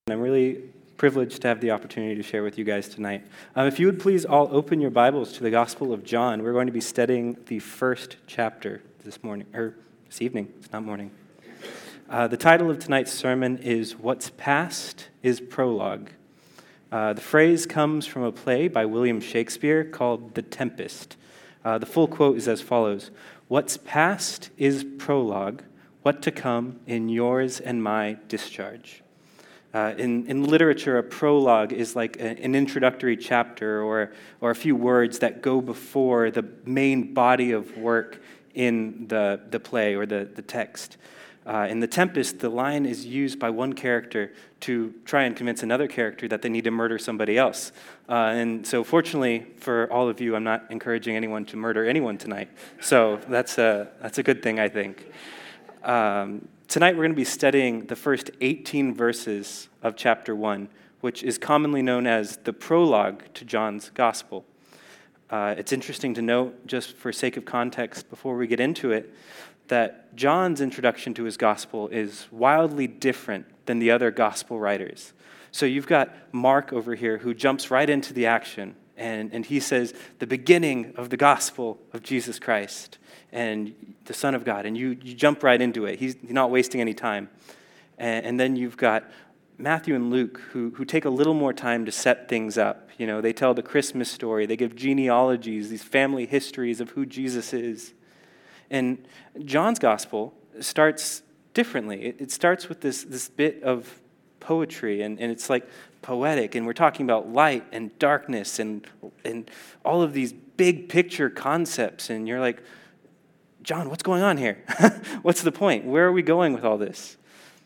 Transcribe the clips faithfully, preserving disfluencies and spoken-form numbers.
I'm really privileged to have the opportunity to share with you guys tonight. Um, if you would please all open your Bibles to the Gospel of John. We're going to be studying the first chapter this morning, or this evening. It's not morning. Uh, the title of tonight's sermon is What's Past is Prologue. Uh, the phrase comes from a play by William Shakespeare called The Tempest. Uh, the full quote is as follows: "What's past is prologue, what to come in yours and my discharge." Uh, in, in literature, a prologue is like a, an introductory chapter or, or a few words that go before the main body of work in the, the play or the, the text. Uh, in The Tempest, the line is used by one character to try and convince another character that they need to murder somebody else. Uh, and so fortunately for all of you, I'm not encouraging anyone to murder anyone tonight. So that's a, that's a good thing, I think. Um, Tonight we're going to be studying the first eighteen verses of chapter one, which is commonly known as the prologue to John's Gospel. Uh, it's interesting to note, just for sake of context before we get into it, that John's introduction to his Gospel is wildly different than the other Gospel writers. So you've got Mark over here who jumps right into the action, and, and he says, the beginning of the Gospel of Jesus Christ and the Son of God, and you, you jump right into it. He's not wasting any time. And, and then you've got Matthew and Luke, who, who take a little more time to set things up. You know, they tell the Christmas story. They give genealogies, these family histories of who Jesus is. And John's Gospel starts differently. It, it starts with this, this bit of poetry, and, and it's like poetic, and we're talking about light and darkness and, and all of these big picture concepts, and you're like, John, what's going on here? What's the point? Where are we going with all this?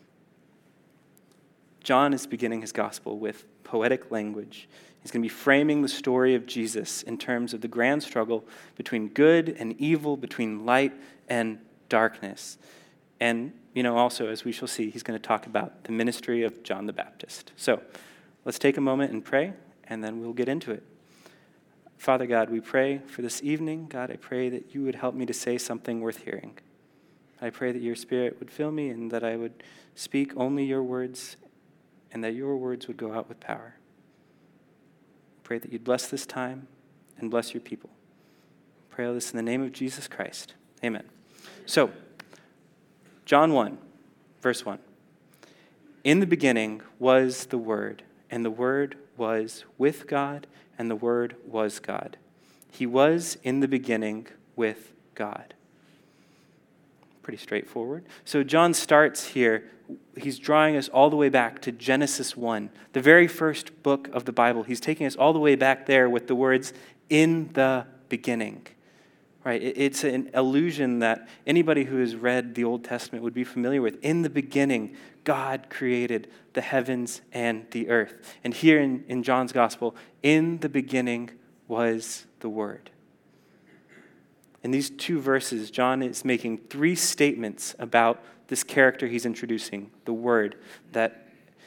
John is beginning his gospel with poetic language. He's going to be framing the story of Jesus in terms of the grand struggle between good and evil, between light and darkness. And, you know, also, as we shall see, he's going to talk about the ministry of John the Baptist. So let's take a moment and pray, and then we'll get into it. Father God, we pray for this evening. God, I pray that you would help me to say something worth hearing. I pray that your Spirit would fill me and that I would speak only your words and that your words would go out with power. Pray that you'd bless this time and bless your people. Pray all this in the name of Jesus Christ. Amen. So, John one, verse one. In the beginning was the Word, and the Word was with God, and the Word was God. He was in the beginning with God. Pretty straightforward. So John starts here. He's drawing us all the way back to Genesis one, the very first book of the Bible. He's taking us all the way back there with the words, in the beginning. Right? It's an allusion that anybody who has read the Old Testament would be familiar with. In the beginning, God created the heavens and the earth. And here in, in John's Gospel, in the beginning was the Word. In these two verses, John is making three statements about this character he's introducing, the Word, that,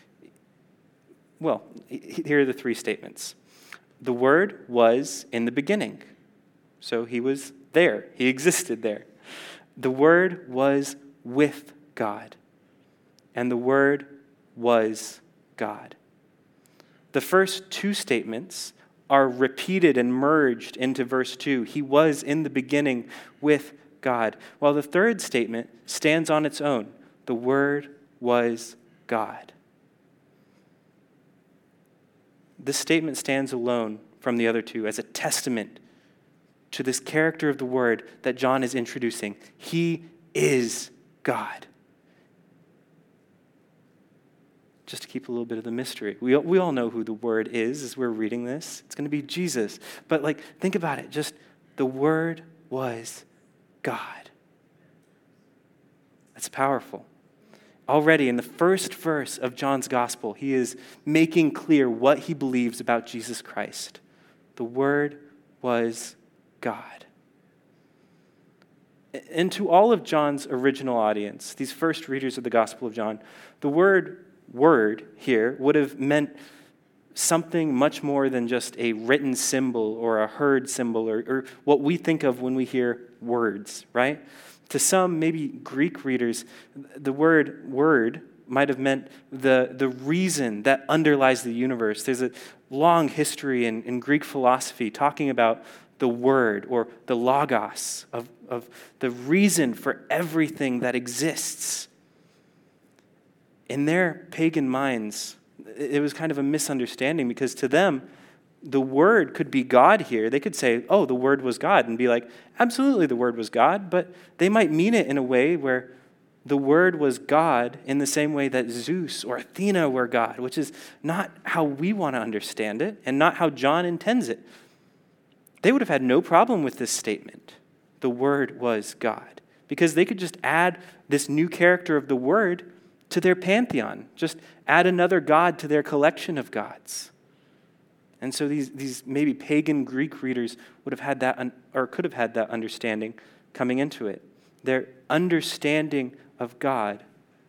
well, here are the three statements. The Word was in the beginning. So he was there. He existed there. The Word was with God. And the Word was God. The first two statements are repeated and merged into verse two. He was in the beginning with God. While the third statement stands on its own. The Word was God. This statement stands alone from the other two as a testament to this character of the Word that John is introducing. He is God. Just to keep a little bit of the mystery. We, we all know who the Word is as we're reading this. It's going to be Jesus. But like, think about it. Just the Word was God. That's powerful. Already in the first verse of John's Gospel, he is making clear what he believes about Jesus Christ. The Word was God. And to all of John's original audience, these first readers of the Gospel of John, the word word here would have meant something much more than just a written symbol or a heard symbol or, or what we think of when we hear words, right? To some, maybe Greek readers, the word word might have meant the, the reason that underlies the universe. There's a long history in, in Greek philosophy talking about the word or the logos, of, of the reason for everything that exists. In their pagan minds, it was kind of a misunderstanding because to them, the word could be God here. They could say, oh, the word was God, and be like, absolutely, the word was God, but they might mean it in a way where the word was God in the same way that Zeus or Athena were God, which is not how we want to understand it and not how John intends it. They would have had no problem with this statement. The word was God, because they could just add this new character of the word to their pantheon, just add another God to their collection of gods. And so these, these maybe pagan Greek readers would have had that, or could have had that understanding coming into it. Their understanding of God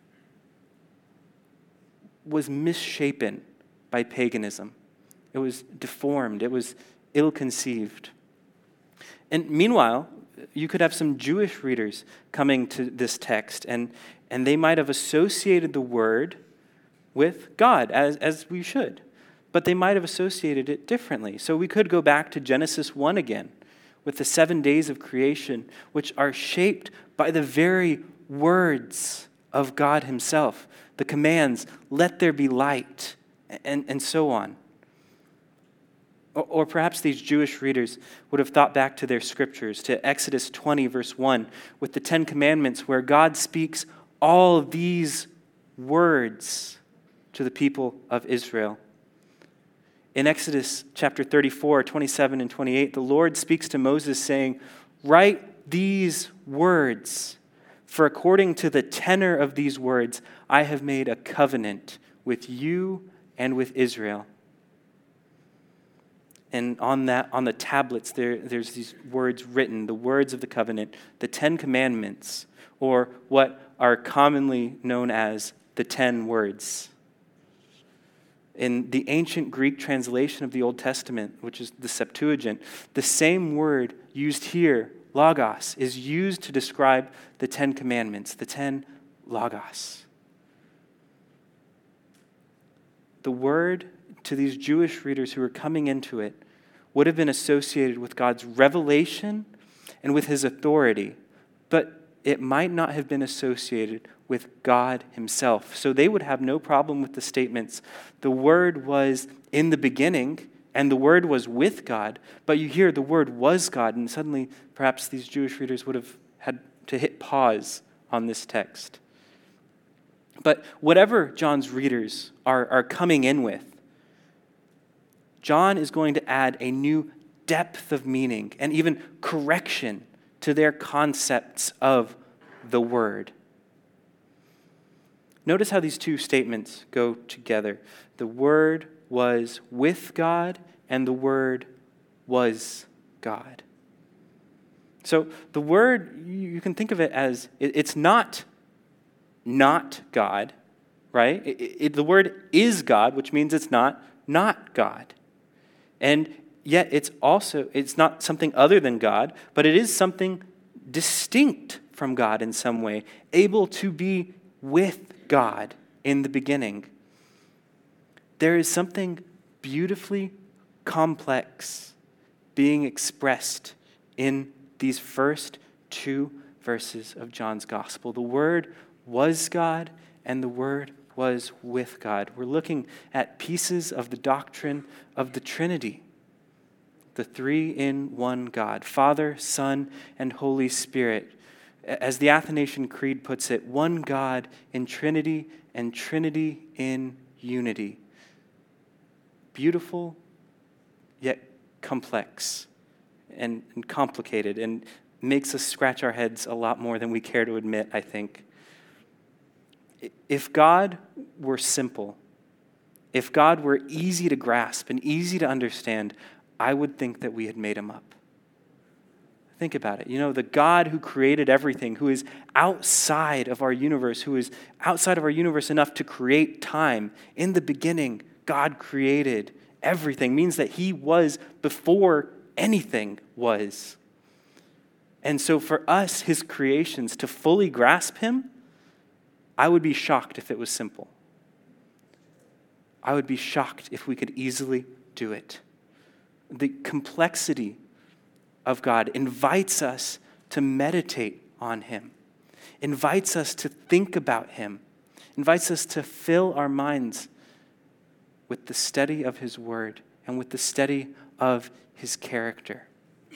was misshapen by paganism. It was deformed. It was ill-conceived. And meanwhile, you could have some Jewish readers coming to this text, and, and they might have associated the word with God, as, as we should. But they might have associated it differently. So we could go back to Genesis one again, with the seven days of creation, which are shaped by the very words of God himself. The commands, let there be light, and, and so on. Or, or perhaps these Jewish readers would have thought back to their scriptures, to Exodus twenty, verse one, with the Ten Commandments, where God speaks all these words to the people of Israel. In Exodus chapter thirty-four, twenty-seven and twenty-eight, the Lord speaks to Moses saying, write these words, for according to the tenor of these words, I have made a covenant with you and with Israel. And on that, on the tablets, there, there's these words written, the words of the covenant, the Ten Commandments, or what are commonly known as the Ten Words. In the ancient Greek translation of the Old Testament, which is the Septuagint, the same word used here, logos, is used to describe the Ten Commandments, the ten logos. The word to these Jewish readers who were coming into it would have been associated with God's revelation and with his authority, but it might not have been associated with God himself. So they would have no problem with the statements, the word was in the beginning, and the word was with God, but you hear the word was God, and suddenly perhaps these Jewish readers would have had to hit pause on this text. But whatever John's readers are, are coming in with, John is going to add a new depth of meaning and even correction to their concepts of the word. Notice how these two statements go together. The word was with God, and the word was God. So the word, you can think of it as, it's not not God, right? It, it, the word is God, which means it's not not God. And yet it's also, it's not something other than God, but it is something distinct from God in some way, able to be with God in the beginning. There is something beautifully complex being expressed in these first two verses of John's gospel. The Word was God, and the Word was with God. We're looking at pieces of the doctrine of the Trinity, the three-in-one God, Father, Son, and Holy Spirit. As the Athanasian Creed puts it, one God in Trinity and Trinity in unity. Beautiful, yet complex and, and complicated, and makes us scratch our heads a lot more than we care to admit, I think. If God were simple, if God were easy to grasp and easy to understand, I would think that we had made him up. Think about it. You know, the God who created everything, who is outside of our universe, who is outside of our universe enough to create time. In the beginning, God created everything, means that he was before anything was. And so for us, his creations, to fully grasp him, I would be shocked if it was simple. I would be shocked if we could easily do it. The complexity of God invites us to meditate on him, invites us to think about him, invites us to fill our minds with the study of his word and with the study of his character.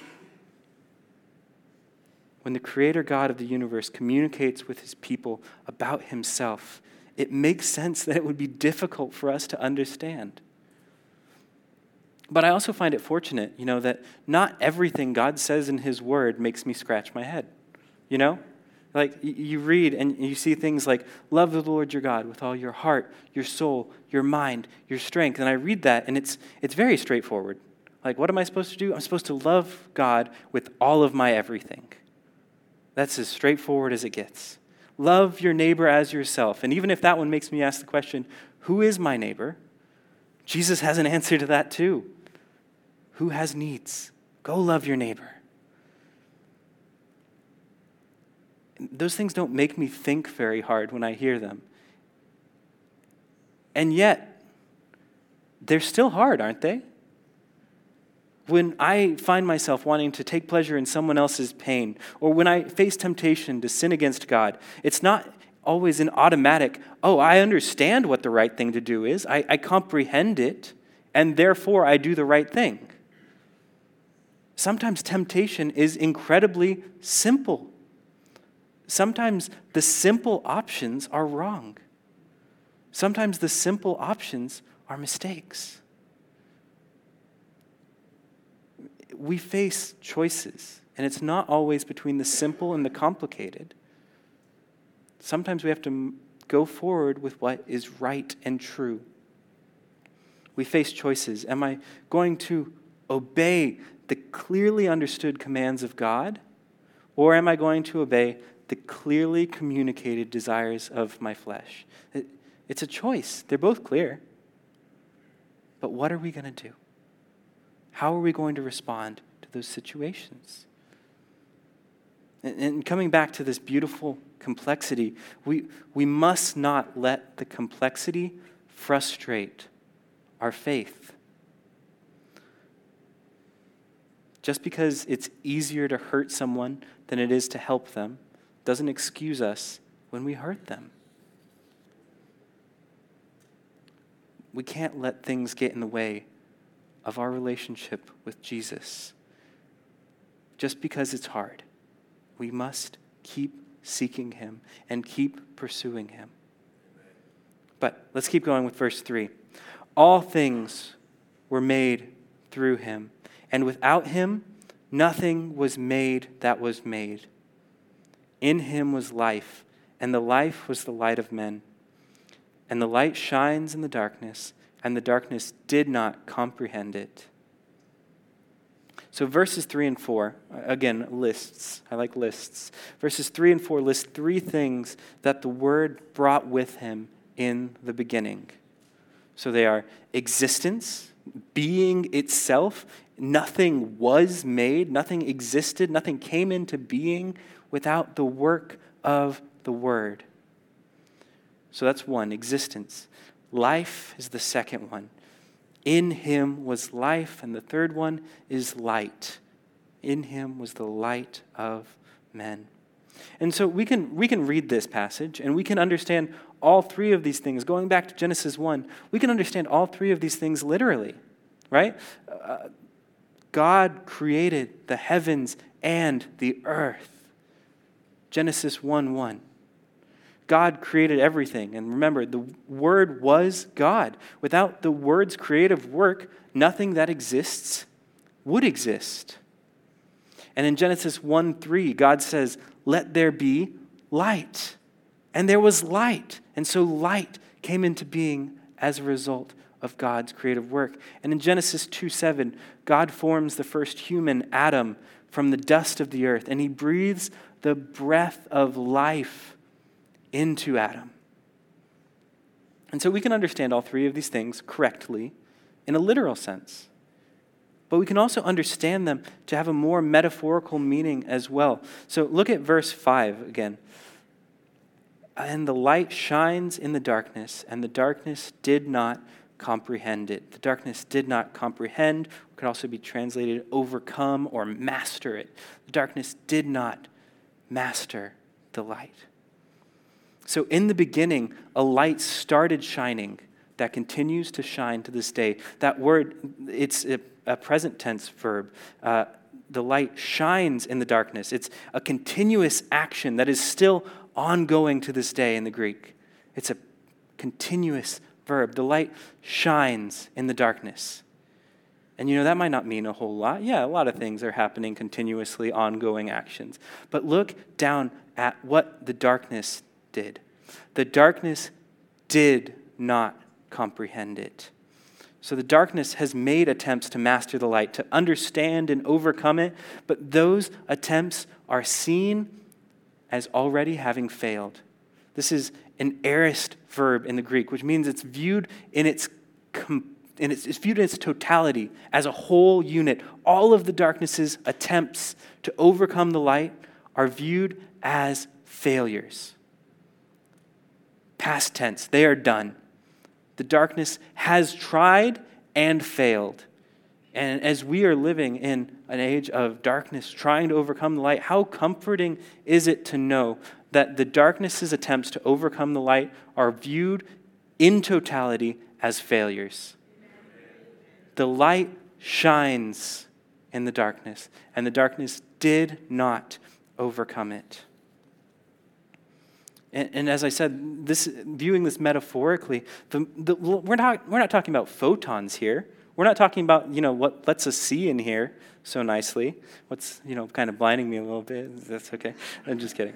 When the creator God of the universe communicates with his people about himself, it makes sense that it would be difficult for us to understand. But I also find it fortunate, you know, that not everything God says in his word makes me scratch my head. You know? Like, you read and you see things like, love the Lord your God with all your heart, your soul, your mind, your strength. And I read that, and it's it's very straightforward. Like, what am I supposed to do? I'm supposed to love God with all of my everything. That's as straightforward as it gets. Love your neighbor as yourself. And even if that one makes me ask the question, who is my neighbor? Jesus has an answer to that too. Who has needs? Go love your neighbor. Those things don't make me think very hard when I hear them. And yet, they're still hard, aren't they? When I find myself wanting to take pleasure in someone else's pain, or when I face temptation to sin against God, it's not always an automatic, oh, I understand what the right thing to do is. I, I comprehend it, and therefore I do the right thing. Sometimes temptation is incredibly simple. Sometimes the simple options are wrong. Sometimes the simple options are mistakes. We face choices, and it's not always between the simple and the complicated. Sometimes we have to go forward with what is right and true. We face choices. Am I going to obey the clearly understood commands of God, or am I going to obey the clearly communicated desires of my flesh? It, it's a choice. They're both clear. But what are we going to do? How are we going to respond to those situations? And, and coming back to this beautiful complexity, we, we must not let the complexity frustrate our faith. Just because it's easier to hurt someone than it is to help them doesn't excuse us when we hurt them. We can't let things get in the way of our relationship with Jesus. Just because it's hard, we must keep seeking him and keep pursuing him. But let's keep going with verse three. All things were made through him, and without him nothing was made that was made. In him was life, and the life was the light of men. And the light shines in the darkness, and the darkness did not comprehend it. So verses three and four, again, lists. I like lists. Verses three and four list three things that the Word brought with him in the beginning. So they are existence, being itself. Nothing was made, nothing existed, nothing came into being without the work of the Word. So that's one, existence. Life is the second one. In him was life, and the third one is light. In him was the light of men. And so we can we can read this passage, and we can understand all three of these things. Going back to Genesis one, we can understand all three of these things literally, right? Uh, God created the heavens and the earth. Genesis one one. God created everything. And remember, the Word was God. Without the Word's creative work, nothing that exists would exist. And in Genesis one three, God says, "Let there be light." And there was light. And so light came into being as a result of God's creative work. And in Genesis two seven, God forms the first human, Adam, from the dust of the earth, and he breathes the breath of life into Adam. And so we can understand all three of these things correctly in a literal sense. But we can also understand them to have a more metaphorical meaning as well. So look at verse five again. and the light shines in the darkness, and the darkness did not comprehend it. The darkness did not comprehend, could also be translated overcome or master it. The darkness did not master the light. So in the beginning, a light started shining that continues to shine to this day. That word, it's a, a present tense verb. Uh, the light shines in the darkness. It's a continuous action that is still ongoing to this day in the Greek. It's a continuous verb. The light shines in the darkness. And you know, that might not mean a whole lot. Yeah, a lot of things are happening continuously, ongoing actions. But look down at what the darkness did. The darkness did not comprehend it. So the darkness has made attempts to master the light, to understand and overcome it, but those attempts are seen as already having failed. This is an aorist verb in the Greek, which means it's viewed in its com- in its, it's viewed in its totality as a whole unit. All of the darkness's attempts to overcome the light are viewed as failures. Past tense, they are done. The darkness has tried and failed. And as we are living in an age of darkness, trying to overcome the light, how comforting is it to know that the darkness's attempts to overcome the light are viewed in totality as failures. The light shines in the darkness, and the darkness did not overcome it. And, and as I said, this viewing this metaphorically, the, the, we're not we're not talking about photons here. We're not talking about, you know, what lets us see in here so nicely. What's, you know, kind of blinding me a little bit. That's okay. I'm just kidding.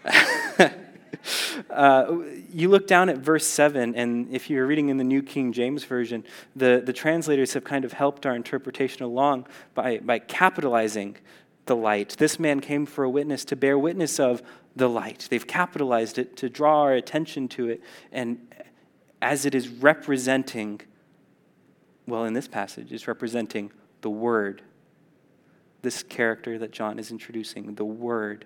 uh, you look down at verse seven, and if you're reading in the New King James Version, the, the translators have kind of helped our interpretation along by, by capitalizing the light. This man came for a witness to bear witness of the light. They've capitalized it to draw our attention to it, and as it is representing, well, in this passage, it's representing the Word. This character that John is introducing, the Word,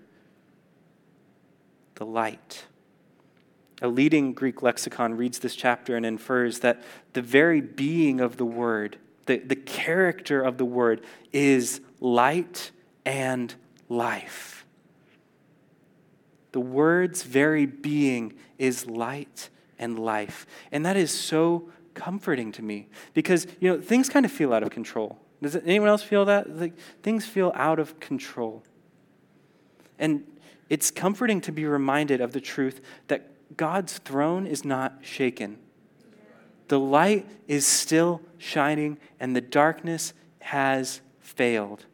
the light. A leading Greek lexicon reads this chapter and infers that the very being of the Word, the, the character of the Word, is light and life. The Word's very being is light and life. And that is so comforting to me because, you know, things kind of feel out of control. Does anyone else feel that? Like, things feel out of control. And it's comforting to be reminded of the truth that God's throne is not shaken. The light is still shining and the darkness has failed.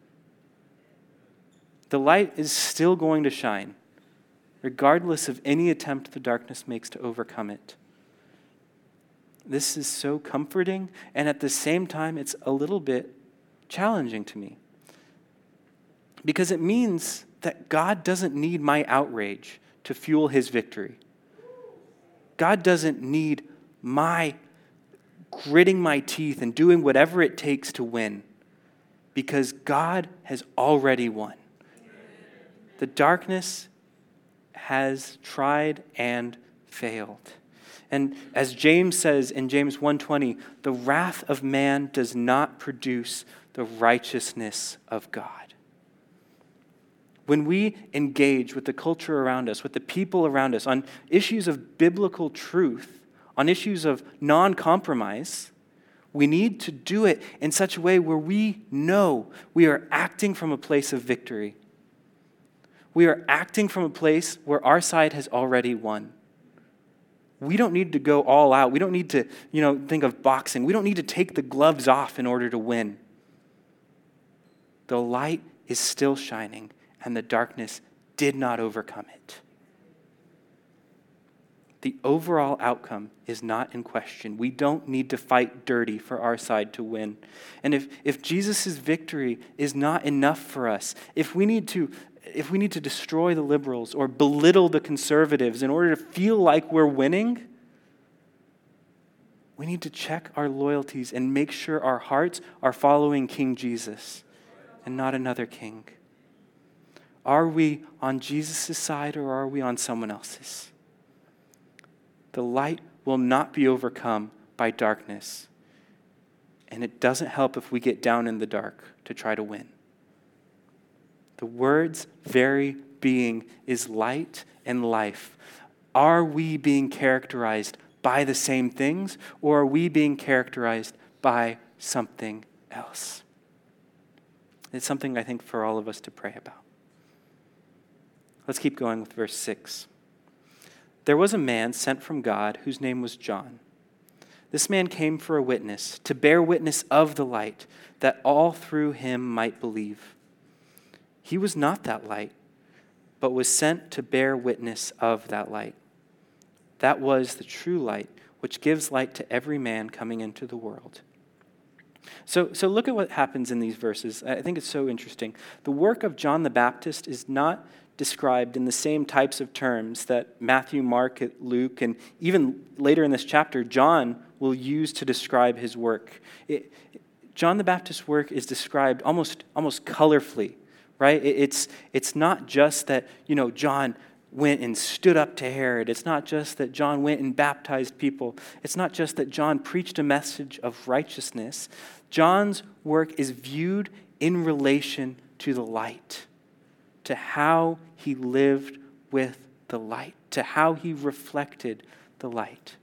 The light is still going to shine, regardless of any attempt the darkness makes to overcome it. This is so comforting, and at the same time, it's a little bit challenging to me. Because it means that God doesn't need my outrage to fuel his victory. God doesn't need my gritting my teeth and doing whatever it takes to win, because God has already won. The darkness has tried and failed. And as James says in James one twenty, the wrath of man does not produce the righteousness of God. When we engage with the culture around us, with the people around us, on issues of biblical truth, on issues of non-compromise, we need to do it in such a way where we know we are acting from a place of victory. We are acting from a place where our side has already won. We don't need to go all out. We don't need to, you know, think of boxing. We don't need to take the gloves off in order to win. The light is still shining, and the darkness did not overcome it. The overall outcome is not in question. We don't need to fight dirty for our side to win. And if, if Jesus' victory is not enough for us, if we need to if we need to destroy the liberals or belittle the conservatives in order to feel like we're winning, we need to check our loyalties and make sure our hearts are following King Jesus and not another king. Are we on Jesus' side or are we on someone else's? The light will not be overcome by darkness. And it doesn't help if we get down in the dark to try to win. The Word's very being is light and life. Are we being characterized by the same things, or are we being characterized by something else? It's something I think for all of us to pray about. Let's keep going with verse six. There was a man sent from God whose name was John. This man came for a witness, to bear witness of the light, that all through him might believe. He was not that light, but was sent to bear witness of that light. That was the true light, which gives light to every man coming into the world. So, so look at what happens in these verses. I think it's so interesting. The work of John the Baptist is not described in the same types of terms that Matthew, Mark, Luke, and even later in this chapter, John will use to describe his work. It, John the Baptist's work is described almost, almost colorfully, right? It, it's, it's not just that, you know, John went and stood up to Herod. It's not just that John went and baptized people. It's not just that John preached a message of righteousness. John's work is viewed in relation to the light, to how he lived with the light, to how he reflected the light.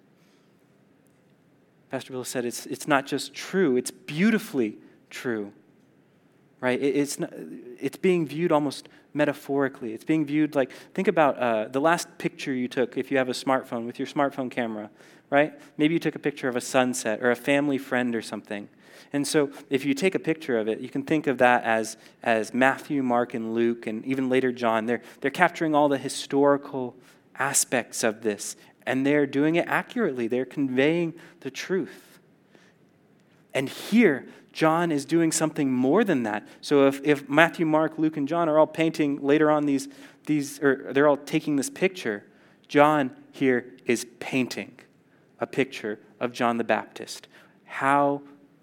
Pastor Bill said it's, it's not just true, it's beautifully true, right? It, it's, not, it's being viewed almost metaphorically. It's being viewed like, think about uh, the last picture you took if you have a smartphone, with your smartphone camera, right? Maybe you took a picture of a sunset or a family friend or something. And so if you take a picture of it, you can think of that as, as Matthew, Mark, and Luke, and even later John. They're, they're capturing all the historical aspects of this, and they're doing it accurately. They're conveying the truth. And here, John is doing something more than that. So if, if Matthew, Mark, Luke, and John are all painting later on these, these, or they're all taking this picture, John here is painting a picture of John the Baptist. How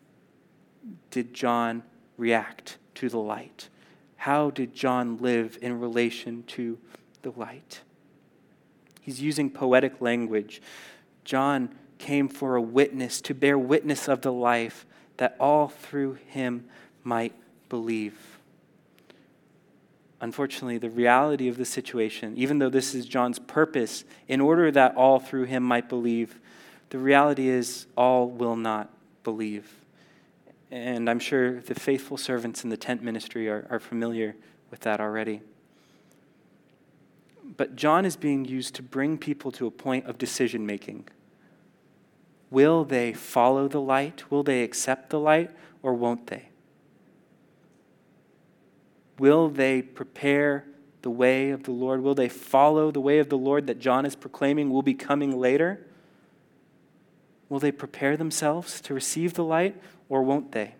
did John react to the light? How did John live in relation to the light? He's using poetic language. John came for a witness, to bear witness of the life, that all through him might believe. Unfortunately, the reality of the situation, even though this is John's purpose, in order that all through him might believe, the reality is all will not believe. And I'm sure the faithful servants in the tent ministry are, are familiar with that already. But John is being used to bring people to a point of decision making. Will they follow the light? Will they accept the light? Or won't they? Will they prepare the way of the Lord? Will they follow the way of the Lord that John is proclaiming will be coming later? Will they prepare themselves to receive the light, or won't they?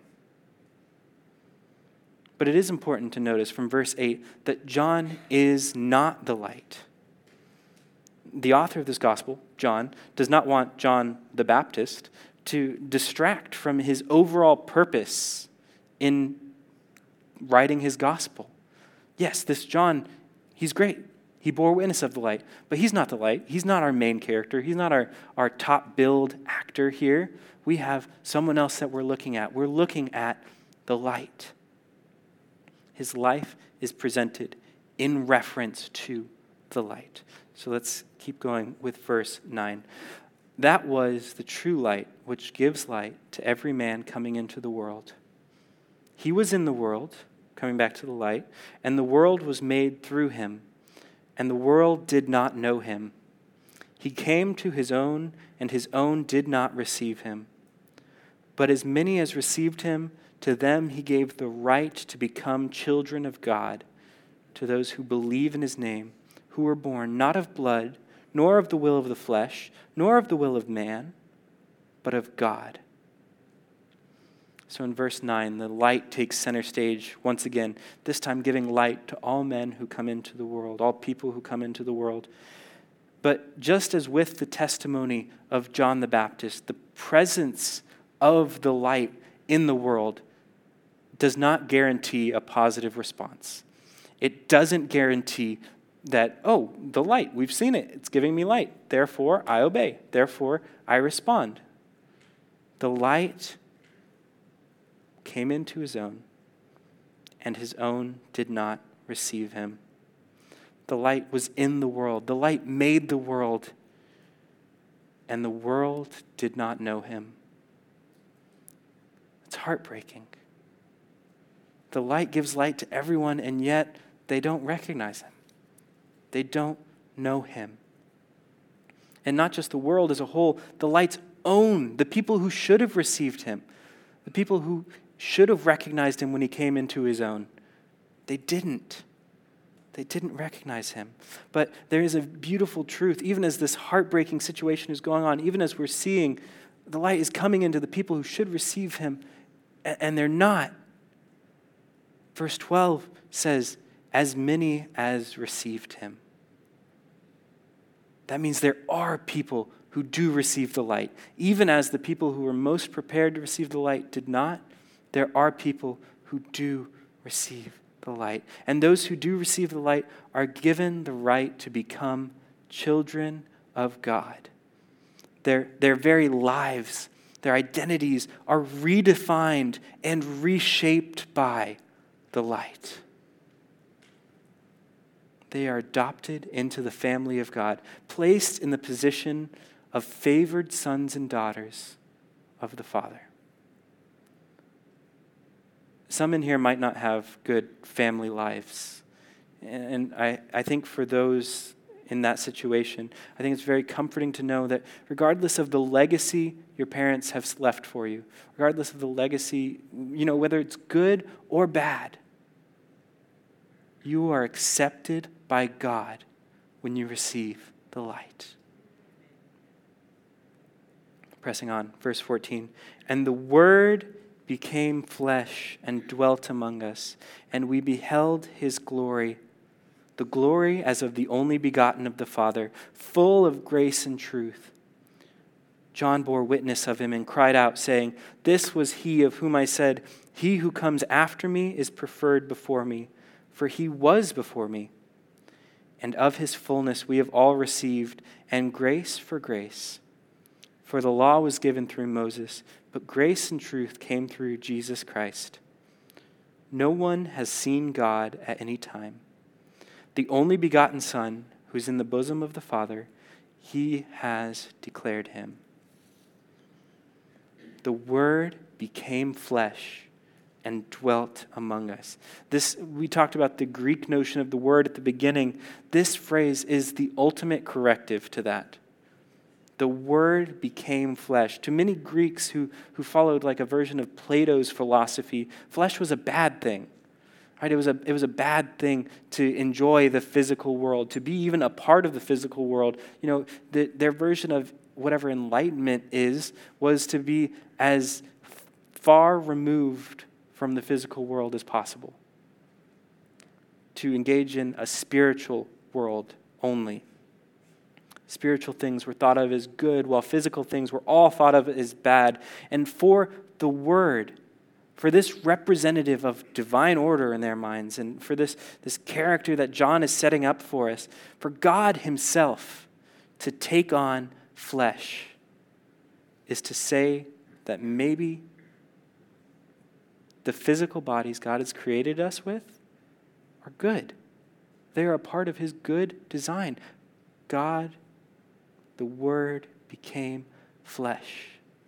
But it is important to notice from verse eight that John is not the light. The author of this gospel, John, does not want John the Baptist to distract from his overall purpose in writing his gospel. Yes, this John, he's great. He bore witness of the light, but he's not the light. He's not our main character. He's not our, our top billed actor here. We have someone else that we're looking at. We're looking at the light. His life is presented in reference to the light. So let's keep going with verse nine. That was the true light, which gives light to every man coming into the world. He was in the world, coming back to the light, and the world was made through him, and the world did not know him. He came to his own, and his own did not receive him. But as many as received him, to them he gave the right to become children of God, to those who believe in his name, who were born not of blood, nor of the will of the flesh, nor of the will of man, but of God. So in verse nine, the light takes center stage once again, this time giving light to all men who come into the world, all people who come into the world. But just as with the testimony of John the Baptist, the presence of the light in the world does not guarantee a positive response. It doesn't guarantee that, oh, the light, we've seen it. It's giving me light. Therefore, I obey. Therefore, I respond. The light came into his own, and his own did not receive him. The light was in the world. The light made the world, and the world did not know him. It's heartbreaking. The light gives light to everyone, and yet they don't recognize him. They don't know him. And not just the world as a whole, the light's own, the people who should have received him, the people who should have recognized him when he came into his own, they didn't. They didn't recognize him. But there is a beautiful truth, even as this heartbreaking situation is going on, even as we're seeing the light is coming into the people who should receive him, and they're not. Verse twelve says, as many as received him. That means there are people who do receive the light. Even as the people who were most prepared to receive the light did not, there are people who do receive the light. And those who do receive the light are given the right to become children of God. Their, their very lives, their identities are redefined and reshaped by the light. They are adopted into the family of God, placed in the position of favored sons and daughters of the Father. Some in here might not have good family lives. And I, I think for those in that situation, I think it's very comforting to know that regardless of the legacy your parents have left for you, regardless of the legacy, you know, whether it's good or bad, you are accepted by God when you receive the light. Pressing on, verse fourteen. And the Word became flesh and dwelt among us, and we beheld his glory, the glory as of the only begotten of the Father, full of grace and truth. John bore witness of him and cried out, saying, this was he of whom I said, he who comes after me is preferred before me, for he was before me. And of his fullness we have all received, and grace for grace. For the law was given through Moses, but grace and truth came through Jesus Christ. No one has seen God at any time. The only begotten Son, who is in the bosom of the Father, he has declared him. The Word became flesh and dwelt among us. This, we talked about the Greek notion of the word at the beginning. This phrase is the ultimate corrective to that. The Word became flesh. To many Greeks who, who followed like a version of Plato's philosophy, flesh was a bad thing. Right? It was a, it was a bad thing to enjoy the physical world, to be even a part of the physical world. You know, the, their version of whatever enlightenment is was to be as far removed from the physical world as possible. To engage in a spiritual world only. Spiritual things were thought of as good, while physical things were all thought of as bad. And for the Word, for this representative of divine order in their minds, and for this, this character that John is setting up for us, for God himself to take on flesh, is to say that maybe the physical bodies God has created us with are good. They are a part of his good design. God, the Word, became flesh.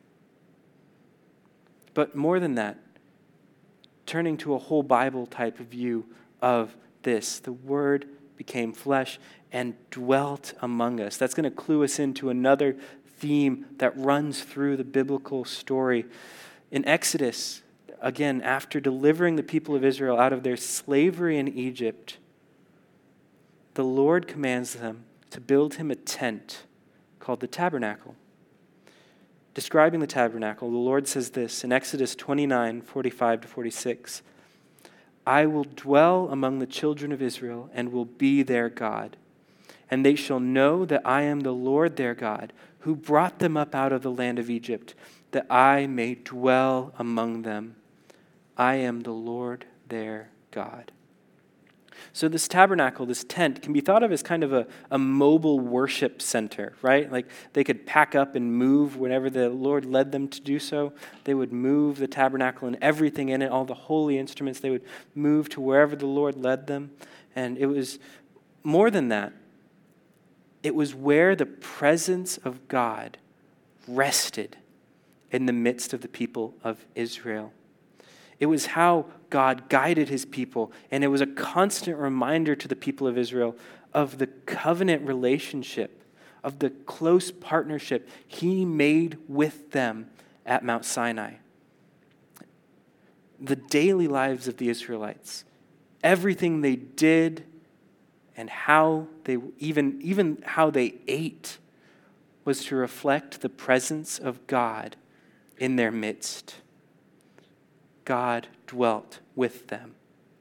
But more than that, turning to a whole Bible type of view of this, the Word became flesh and dwelt among us. That's going to clue us into another theme that runs through the biblical story. In Exodus, again, after delivering the people of Israel out of their slavery in Egypt, the Lord commands them to build him a tent called the tabernacle. Describing the tabernacle, the Lord says this in Exodus twenty-nine, forty-five to forty-six. I will dwell among the children of Israel and will be their God. And they shall know that I am the Lord their God, who brought them up out of the land of Egypt, that I may dwell among them. I am the Lord their God. So this tabernacle, this tent, can be thought of as kind of a, a mobile worship center, right? Like they could pack up and move whenever the Lord led them to do so. They would move the tabernacle and everything in it, all the holy instruments, they would move to wherever the Lord led them. And it was more than that. It was where the presence of God rested in the midst of the people of Israel. It was how God guided his people, and it was a constant reminder to the people of Israel of the covenant relationship, of the close partnership he made with them at Mount Sinai. The daily lives of the Israelites, everything they did and how they even, even how they ate was to reflect the presence of God in their midst. God dwelt with them.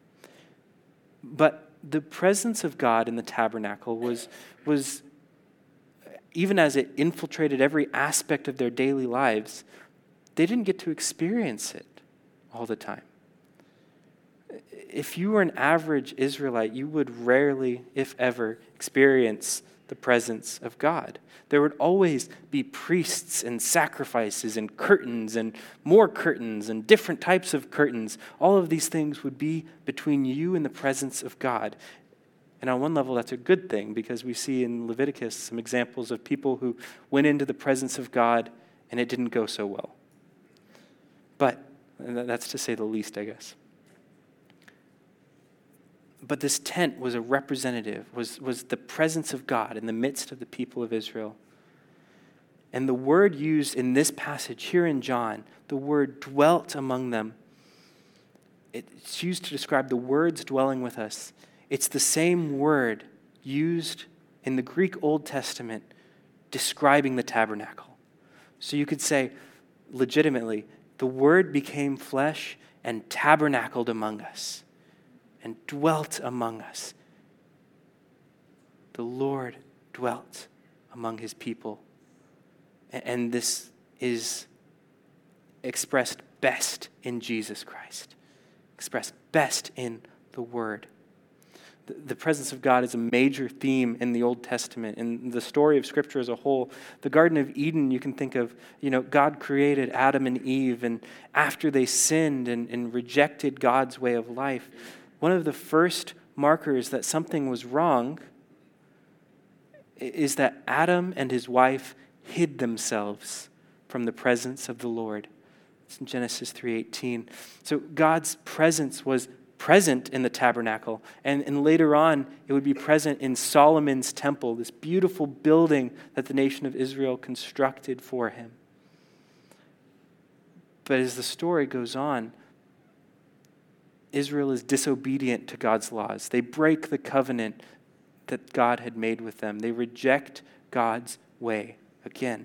But the presence of God in the tabernacle was, was, even as it infiltrated every aspect of their daily lives, they didn't get to experience it all the time. If you were an average Israelite, you would rarely, if ever, experience the presence of God. There would always be priests and sacrifices and curtains and more curtains and different types of curtains. All of these things would be between you and the presence of God. And on one level, that's a good thing because we see in Leviticus some examples of people who went into the presence of God and it didn't go so well. But that's to say the least, I guess. But this tent was a representative, was, was the presence of God in the midst of the people of Israel. And the word used in this passage here in John, the word dwelt among them, it's used to describe the words dwelling with us. It's the same word used in the Greek Old Testament describing the tabernacle. So you could say, legitimately, the word became flesh and tabernacled among us. And dwelt among us. The Lord dwelt among his people. And this is expressed best in Jesus Christ. Expressed best in the Word. The presence of God is a major theme in the Old Testament, in the story of Scripture as a whole. The Garden of Eden, you can think of, you know, God created Adam and Eve, and after they sinned and, and rejected God's way of life, one of the first markers that something was wrong is that Adam and his wife hid themselves from the presence of the Lord. It's in Genesis three eighteen. So God's presence was present in the tabernacle, and, and later on it would be present in Solomon's temple, this beautiful building that the nation of Israel constructed for him. But as the story goes on, Israel is disobedient to God's laws. They break the covenant that God had made with them. They reject God's way again.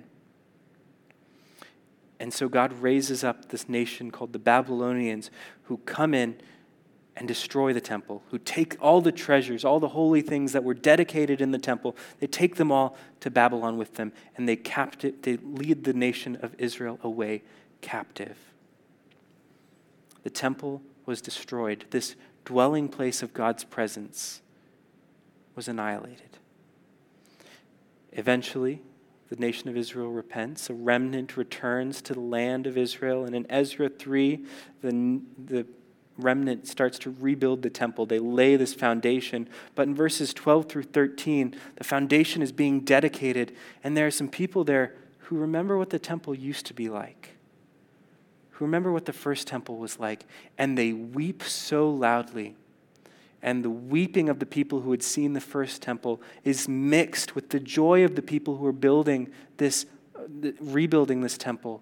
And so God raises up this nation called the Babylonians who come in and destroy the temple, who take all the treasures, all the holy things that were dedicated in the temple, they take them all to Babylon with them, and they captive, they lead the nation of Israel away captive. The temple was destroyed. This dwelling place of God's presence was annihilated. Eventually, the nation of Israel repents. A remnant returns to the land of Israel. And in Ezra three, the, the remnant starts to rebuild the temple. They lay this foundation. But in verses twelve through thirteen, the foundation is being dedicated. And there are some people there who remember what the temple used to be like. Who remember what the first temple was like, and they weep so loudly. And the weeping of the people who had seen the first temple is mixed with the joy of the people who are building this, uh, rebuilding this temple.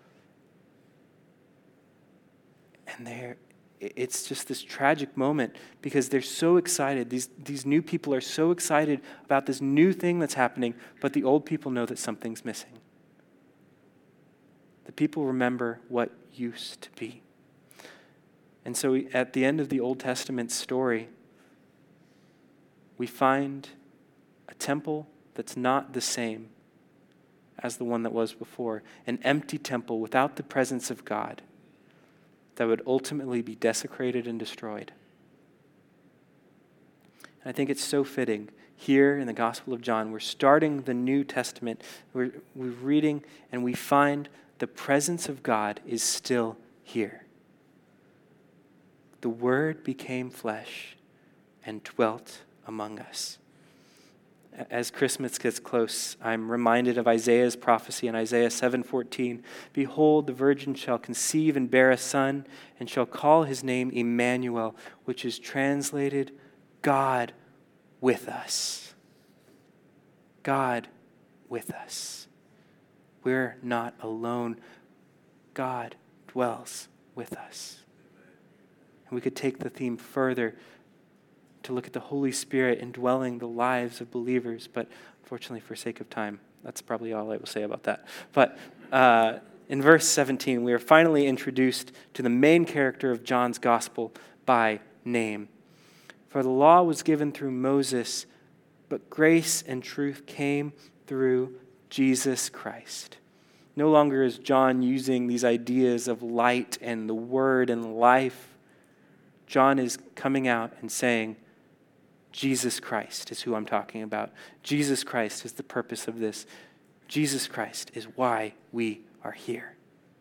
And they're, it's just this tragic moment because they're so excited. These, these new people are so excited about this new thing that's happening, but the old people know that something's missing. The people remember what used to be. And so we, at the end of the Old Testament story, we find a temple that's not the same as the one that was before. An empty temple without the presence of God that would ultimately be desecrated and destroyed. And I think it's so fitting. Here in the Gospel of John, we're starting the New Testament. We're, we're reading and we find the presence of God is still here. The Word became flesh and dwelt among us. As Christmas gets close, I'm reminded of Isaiah's prophecy in Isaiah seven fourteen. Behold, the virgin shall conceive and bear a son, and shall call his name Emmanuel, which is translated God with us. God with us. We're not alone. God dwells with us. And we could take the theme further to look at the Holy Spirit indwelling the lives of believers, but unfortunately, for sake of time, that's probably all I will say about that. But uh, in verse seventeen, we are finally introduced to the main character of John's gospel by name. For the law was given through Moses, but grace and truth came through Jesus Christ. No longer is John using these ideas of light and the word and life. John is coming out and saying, Jesus Christ is who I'm talking about. Jesus Christ is the purpose of this. Jesus Christ is why we are here.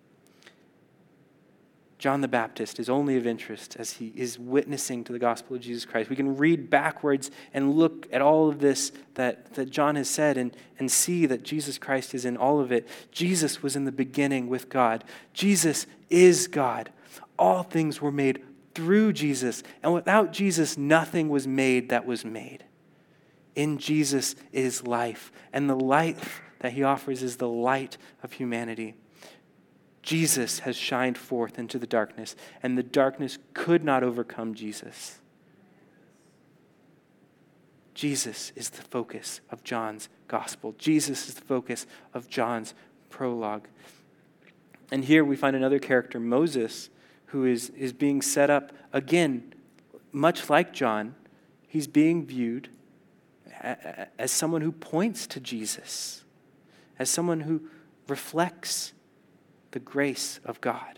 John the Baptist is only of interest as he is witnessing to the gospel of Jesus Christ. We can read backwards and look at all of this that, that John has said and, and see that Jesus Christ is in all of it. Jesus was in the beginning with God. Jesus is God. All things were made through Jesus, and without Jesus, nothing was made that was made. In Jesus is life, and the life that he offers is the light of humanity. Jesus has shined forth into the darkness, and the darkness could not overcome Jesus. Jesus is the focus of John's gospel. Jesus is the focus of John's prologue. And here we find another character, Moses, who is, is being set up, again, much like John. He's being viewed as someone who points to Jesus, as someone who reflects the grace of God.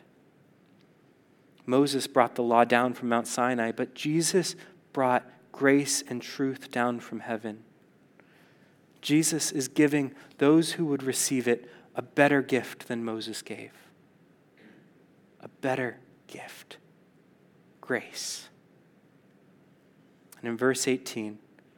Moses brought the law down from Mount Sinai, but Jesus brought grace and truth down from heaven. Jesus is giving those who would receive it a better gift than Moses gave. A better gift. Grace. And in verse eighteen,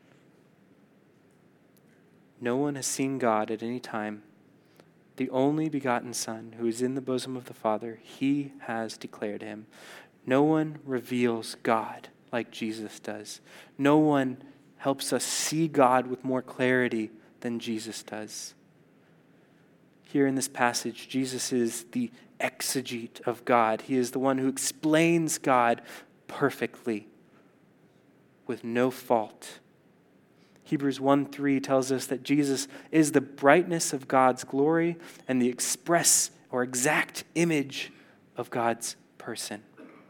no one has seen God at any time. The only begotten Son, who is in the bosom of the Father, he has declared him. No one reveals God like Jesus does. No one helps us see God with more clarity than Jesus does. Here in this passage, Jesus is the exegete of God. He is the one who explains God perfectly with no fault. Hebrews one three tells us that Jesus is the brightness of God's glory and the express or exact image of God's person.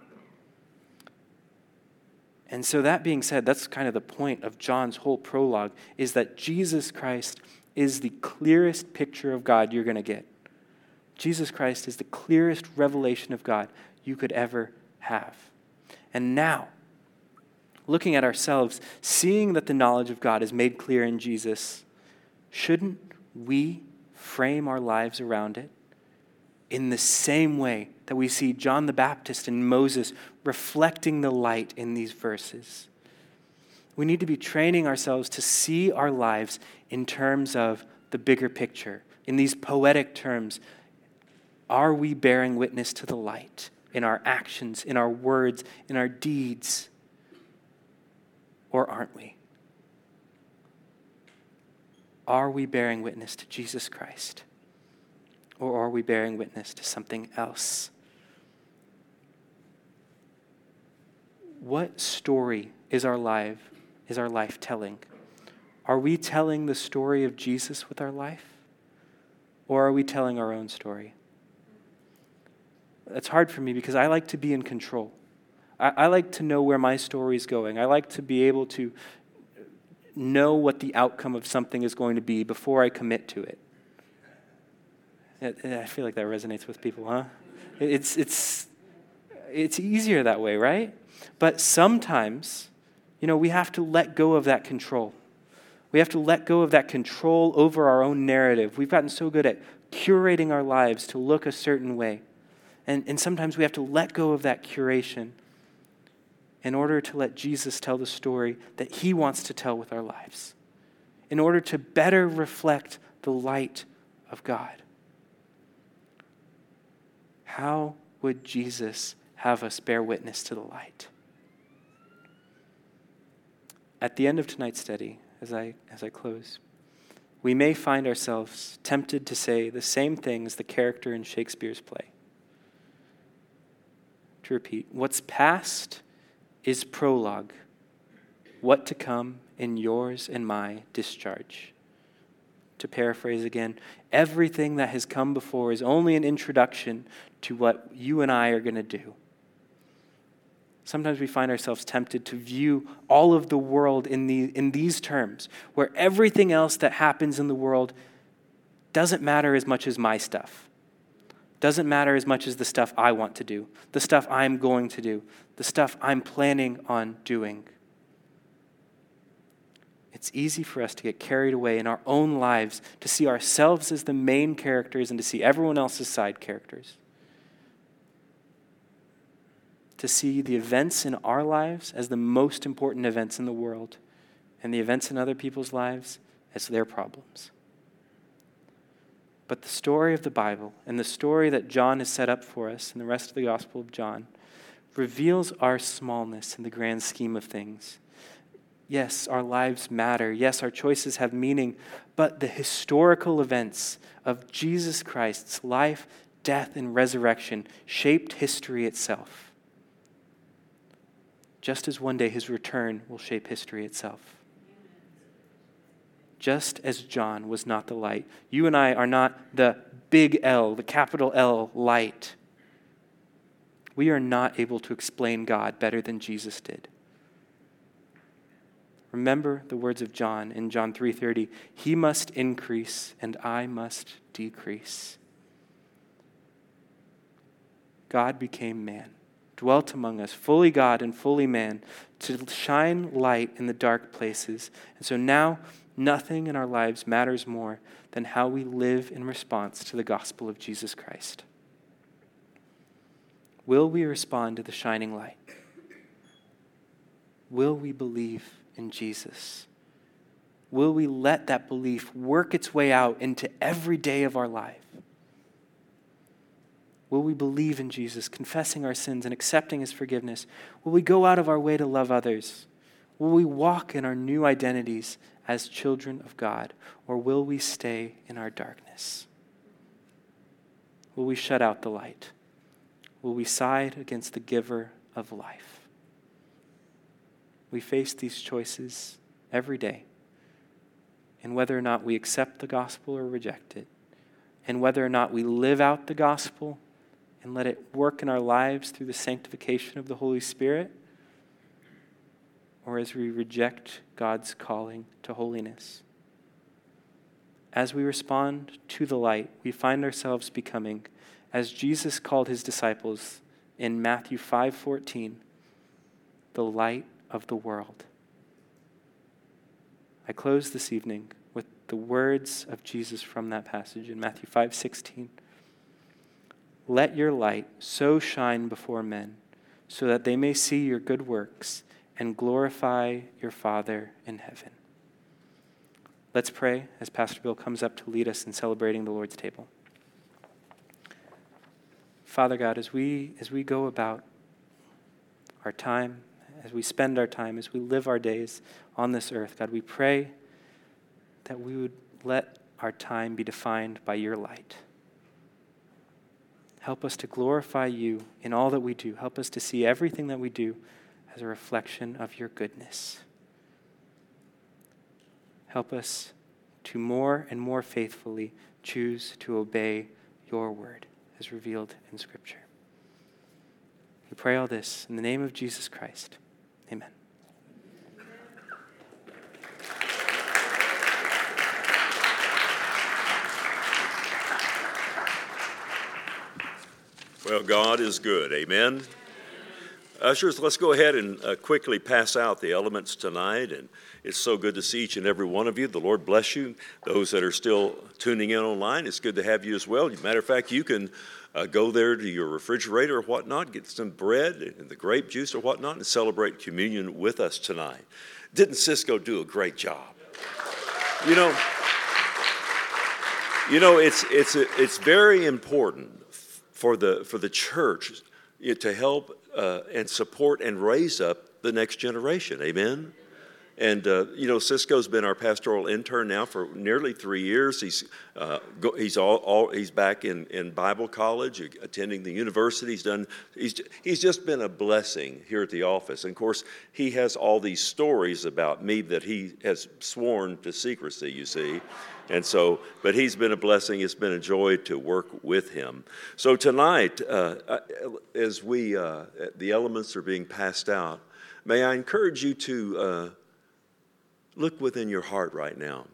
And so that being said, that's kind of the point of John's whole prologue, is that Jesus Christ is the clearest picture of God you're going to get. Jesus Christ is the clearest revelation of God you could ever have. And now, looking at ourselves, seeing that the knowledge of God is made clear in Jesus, shouldn't we frame our lives around it in the same way that we see John the Baptist and Moses reflecting the light in these verses? We need to be training ourselves to see our lives in terms of the bigger picture, in these poetic terms. Are we bearing witness to the light in our actions, in our words, in our deeds? Or aren't we? Are we bearing witness to Jesus Christ? Or are we bearing witness to something else? What story is our life, is our life telling? Are we telling the story of Jesus with our life? Or are we telling our own story? That's hard for me because I like to be in control. I, I like to know where my story is going. I like to be able to know what the outcome of something is going to be before I commit to it. I feel like that resonates with people, huh? It's, it's, it's easier that way, right? But sometimes, You know, we have to let go of that control. We have to let go of that control over our own narrative. We've gotten so good at curating our lives to look a certain way. And, and sometimes we have to let go of that curation in order to let Jesus tell the story that he wants to tell with our lives, in order to better reflect the light of God. How would Jesus have us bear witness to the light? At the end of tonight's study, as I as I close, we may find ourselves tempted to say the same thing as the character in Shakespeare's play. To repeat, what's past is prologue, what to come in yours and my discharge. To paraphrase again, everything that has come before is only an introduction to what you and I are going to do. Sometimes we find ourselves tempted to view all of the world in, the, in these terms, where everything else that happens in the world doesn't matter as much as my stuff. Doesn't matter as much as the stuff I want to do, the stuff I'm going to do, the stuff I'm planning on doing. It's easy for us to get carried away in our own lives, to see ourselves as the main characters and to see everyone else as side characters. To see the events in our lives as the most important events in the world and the events in other people's lives as their problems. But the story of the Bible and the story that John has set up for us in the rest of the Gospel of John reveals our smallness in the grand scheme of things. Yes, our lives matter. Yes, our choices have meaning. But the historical events of Jesus Christ's life, death, and resurrection shaped history itself. Just as one day his return will shape history itself. Just as John was not the light, you and I are not the big L, the capital L light. We are not able to explain God better than Jesus did. Remember the words of John in John three thirty, he must increase and I must decrease. God became man, dwelt among us, fully God and fully man, to shine light in the dark places. And so now, nothing in our lives matters more than how we live in response to the gospel of Jesus Christ. Will we respond to the shining light? Will we believe in Jesus? Will we let that belief work its way out into every day of our life? Will we believe in Jesus, confessing our sins and accepting his forgiveness? Will we go out of our way to love others? Will we walk in our new identities as children of God? Or will we stay in our darkness? Will we shut out the light? Will we side against the giver of life? We face these choices every day, and whether or not we accept the gospel or reject it, and whether or not we live out the gospel and let it work in our lives through the sanctification of the Holy Spirit, or as we reject God's calling to holiness. As we respond to the light, we find ourselves becoming, as Jesus called his disciples in Matthew five fourteen, the light of the world. I close this evening with the words of Jesus from that passage in Matthew five sixteen. Let your light so shine before men, so that they may see your good works and glorify your Father in heaven. Let's pray as Pastor Bill comes up to lead us in celebrating the Lord's table. Father God, as we as we go about our time, as we spend our time, as we live our days on this earth, God, we pray that we would let our time be defined by your light. Help us to glorify you in all that we do. Help us to see everything that we do as a reflection of your goodness. Help us to more and more faithfully choose to obey your word as revealed in Scripture. We pray all this in the name of Jesus Christ. Amen. Well, God is good. Amen. Ushers, let's go ahead and uh, quickly pass out the elements tonight. And it's so good to see each and every one of you. The Lord bless you. Those that are still tuning in online, it's good to have you as well. Matter of fact, you can uh, go there to your refrigerator or whatnot, get some bread and the grape juice or whatnot, and celebrate communion with us tonight. Didn't Cisco do a great job? You know, you know, it's it's it's very important for the for the church to help uh, and support and raise up the next generation. Amen. And uh, you know, Cisco's been our pastoral intern now for nearly three years. He's uh, go, he's all, all he's back in, in Bible college, attending the university. He's done. He's he's just been a blessing here at the office. And of course, he has all these stories about me that he has sworn to secrecy. You see, and so, but he's been a blessing. It's been a joy to work with him. So tonight, uh, as we uh, the elements are being passed out, may I encourage you to. Uh, Look within your heart right now.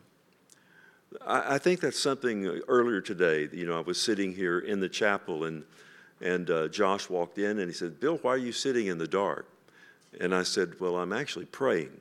I, I think that's something earlier today. You know, I was sitting here in the chapel, and and uh, Josh walked in, and he said, "Bill, why are you sitting in the dark?" And I said, "Well, I'm actually praying."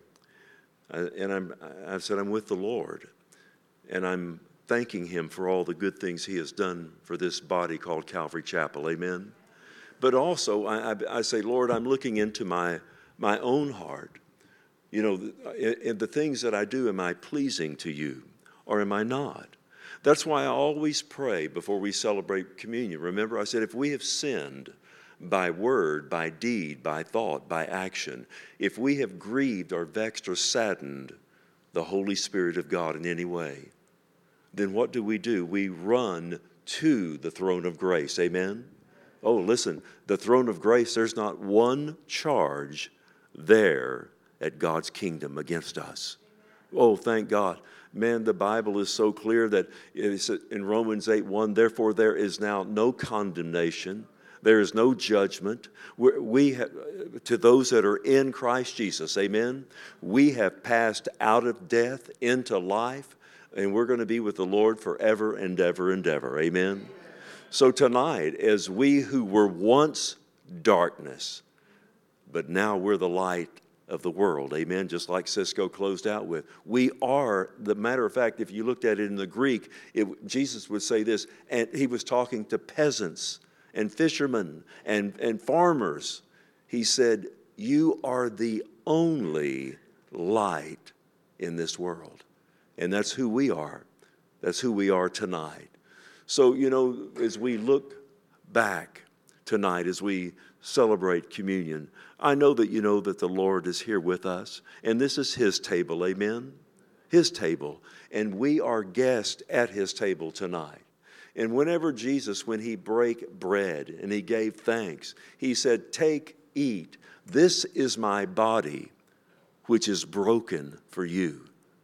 I, and I'm, I said, "I'm with the Lord, and I'm thanking Him for all the good things He has done for this body called Calvary Chapel." Amen. But also, I, I, I say, "Lord, I'm looking into my my own heart. You know, in the things that I do, am I pleasing to you or am I not?" That's why I always pray before we celebrate communion. Remember, I said, if we have sinned by word, by deed, by thought, by action, if we have grieved or vexed or saddened the Holy Spirit of God in any way, then what do we do? We run to the throne of grace. Amen? Oh, listen, the throne of grace, there's not one charge there at God's kingdom against us. Oh, thank God. Man, the Bible is so clear that it's in Romans eight one, therefore there is now no condemnation. There is no judgment. We're, we have, to those that are in Christ Jesus, amen, we have passed out of death into life, and we're going to be with the Lord forever and ever and ever, amen. So tonight, as we who were once darkness, but now we're the light of the world, amen, just like Cisco closed out with. We are, the matter of fact, if you looked at it in the Greek, it, Jesus would say this, and he was talking to peasants and fishermen and, and farmers. He said, you are the only light in this world. And that's who we are. That's who we are tonight. So, you know, as we look back tonight, as we celebrate communion, I know that you know that the Lord is here with us, and this is His table, amen? His table, and we are guests at His table tonight. And whenever Jesus, when He brake bread and He gave thanks, He said, take, eat, this is my body, which is broken for you.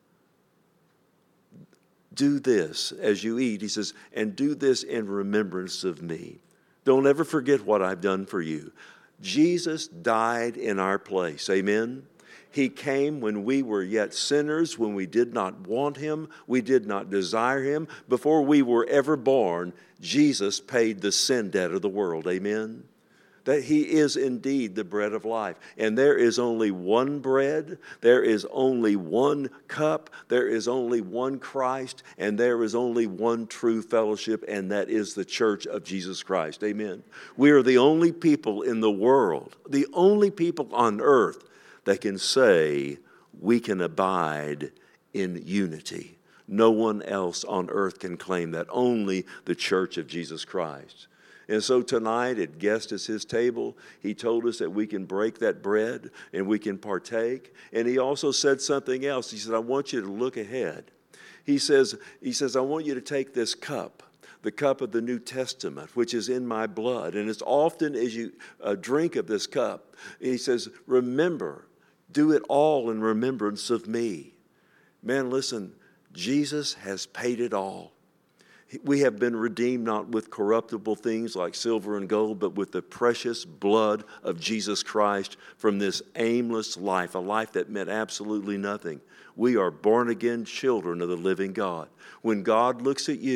Do this as you eat, He says, and do this in remembrance of me. Don't ever forget what I've done for you. Jesus died in our place. Amen? He came when we were yet sinners, when we did not want Him, we did not desire Him. Before we were ever born, Jesus paid the sin debt of the world. Amen? That He is indeed the bread of life. And there is only one bread, there is only one cup, there is only one Christ, and there is only one true fellowship, and that is the church of Jesus Christ. Amen. We are the only people in the world, the only people on earth that can say we can abide in unity. No one else on earth can claim that, only the church of Jesus Christ. And so tonight at Guest is His table, He told us that we can break that bread and we can partake. And He also said something else. He said, I want you to look ahead. He says, he says, I want you to take this cup, the cup of the New Testament, which is in my blood. And as often as you uh, drink of this cup, He says, remember, do it all in remembrance of me. Man, listen, Jesus has paid it all. We have been redeemed not with corruptible things like silver and gold, but with the precious blood of Jesus Christ from this aimless life, a life that meant absolutely nothing. We are born-again children of the living God. When God looks at you,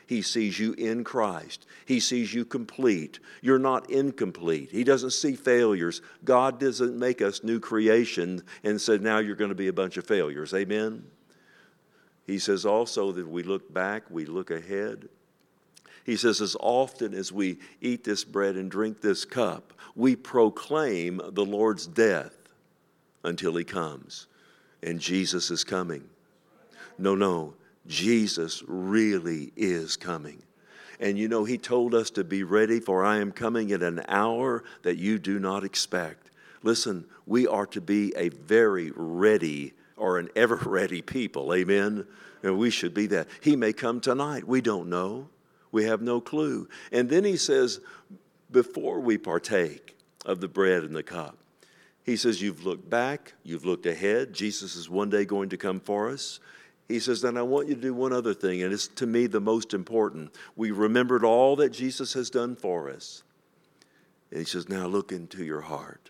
He sees you in Christ. He sees you complete. You're not incomplete. He doesn't see failures. God doesn't make us new creation and say, now you're going to be a bunch of failures. Amen? He says also that we look back, we look ahead. He says, as often as we eat this bread and drink this cup, we proclaim the Lord's death until he comes. And Jesus is coming. No, no, Jesus really is coming. And you know, he told us to be ready, for I am coming at an hour that you do not expect. Listen, we are to be a very ready or an ever ready people. Amen? And we should be that. He may come tonight. We don't know. We have no clue. And then he says, before we partake of the bread and the cup, he says, you've looked back, you've looked ahead. Jesus is one day going to come for us. He says, then I want you to do one other thing, and it's to me the most important. We remembered all that Jesus has done for us. And he says, now look into your heart.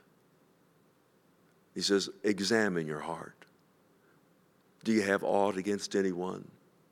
He says, examine your heart. Do you have aught against anyone?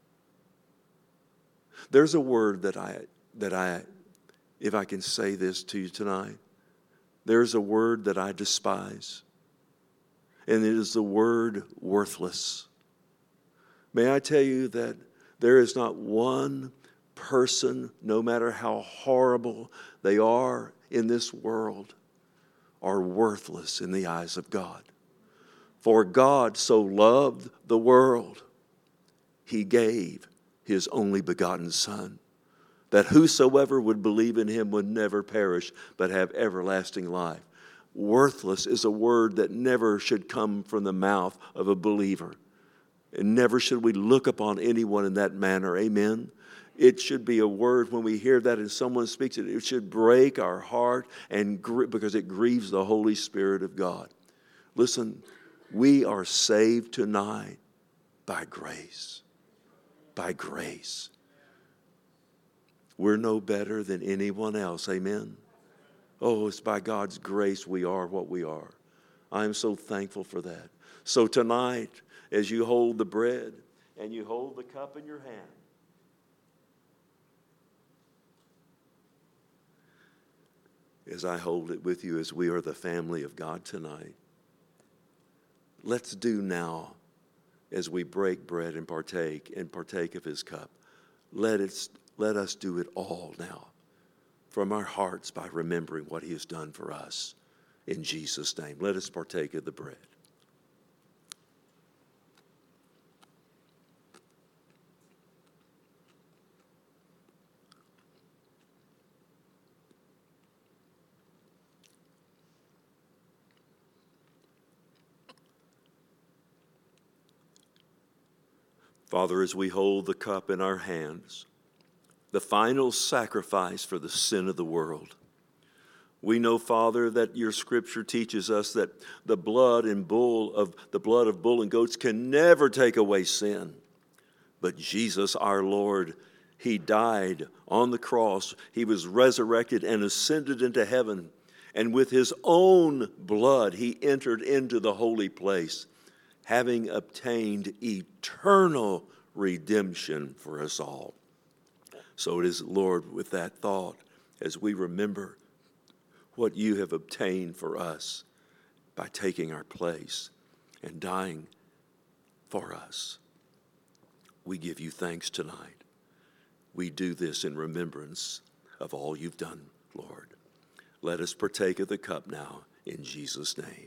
There's a word that I, that I, if I can say this to you tonight, there's a word that I despise, and it is the word worthless. May I tell you that there is not one person, no matter how horrible they are in this world, are worthless in the eyes of God. For God so loved the world, he gave his only begotten Son, that whosoever would believe in him would never perish, but have everlasting life. Worthless is a word that never should come from the mouth of a believer. And never should we look upon anyone in that manner. Amen? It should be a word, when we hear that and someone speaks it, it should break our heart and gr- because it grieves the Holy Spirit of God. Listen, we are saved tonight by grace. By grace. We're no better than anyone else. Amen? Oh, it's by God's grace we are what we are. I am so thankful for that. So tonight, as you hold the bread and you hold the cup in your hand, as I hold it with you, as we are the family of God tonight, let's do now, as we break bread and partake and partake of his cup, let it, let us do it all now from our hearts by remembering what he has done for us. In Jesus' name, let us partake of the bread. Father, as we hold the cup in our hands, the final sacrifice for the sin of the world, we know, Father, that your scripture teaches us that the blood and bull of the blood of bull and goats can never take away sin. But Jesus, our Lord, he died on the cross. He was resurrected and ascended into heaven. And with his own blood, he entered into the holy place, having obtained eternal redemption for us all. So it is, Lord, with that thought, as we remember what you have obtained for us by taking our place and dying for us, we give you thanks tonight. We do this in remembrance of all you've done, Lord. Let us partake of the cup now in Jesus' name.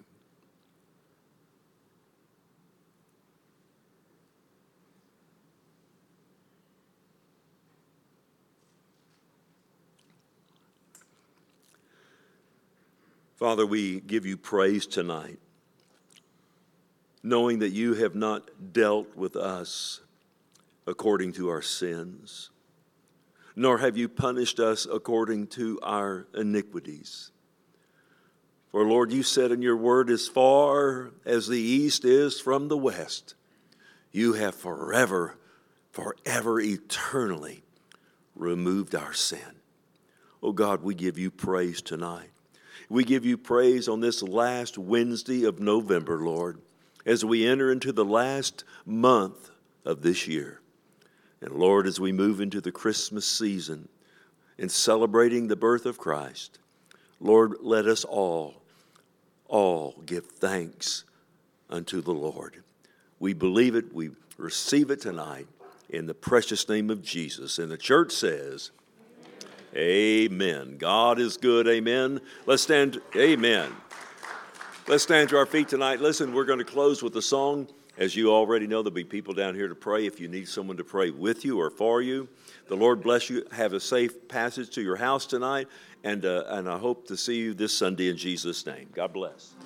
Father, we give you praise tonight, knowing that you have not dealt with us according to our sins, nor have you punished us according to our iniquities. For, Lord, you said in your word, as far as the east is from the west, you have forever, forever, eternally removed our sin. Oh God, we give you praise tonight. We give you praise on this last Wednesday of November, Lord, as we enter into the last month of this year. And Lord, as we move into the Christmas season in celebrating the birth of Christ, Lord, let us all, all give thanks unto the Lord. We believe it. We receive it tonight in the precious name of Jesus. And the church says, amen. God is good. Amen. Let's stand. Amen. Let's stand to our feet tonight. Listen, we're going to close with a song. As you already know, there'll be people down here to pray if you need someone to pray with you or for you. The Lord bless you. Have a safe passage to your house tonight, and, uh, and I hope to see you this Sunday in Jesus' name. God bless.